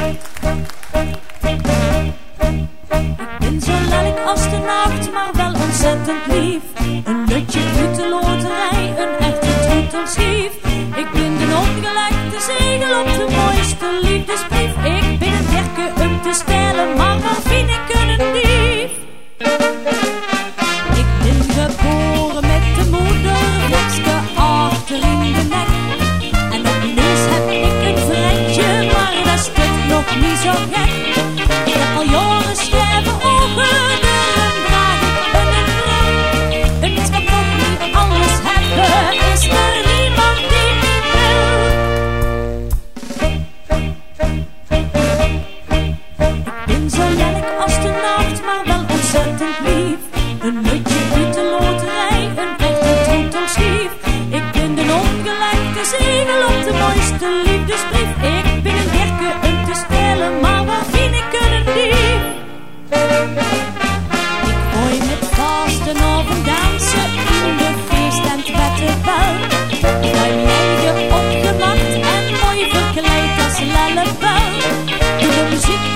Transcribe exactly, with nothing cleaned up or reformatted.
ben zo lelijk als de nacht, maar wel ontzettend lief. Een nutje uit de loterij, een echte troetelschief. Ik ben de opgelekte zegel op de mooiste liefdesbrief. Ik ben een werken om te stellen, maar waar vind ik een dief? Ik ben geboren met de moedervlekske achter in de nek. En op mijn neus heb ik een vretje, maar dat stuk nog niet zo gek. Ik heb al jaren scherpe ogen, daarom draag ik een bril. Een mens kan toch niet alles hebben, is er niemand die niet wil. Ik ben zo lelijk als de nacht, maar wel ontzettend lief. Een nutje uit de loterij, een echte troetelschief. Ik ben de ongelijkte zegel op de mooiste liefdesbrief. Ik ben een werken om te stellen, maar waar vind ik een dief? Ik gooi met vasten of een dansen in de feesttent met de bel. Ik gooi mij opgemaakt en mooi verkleed als lellebel. Doe de muziek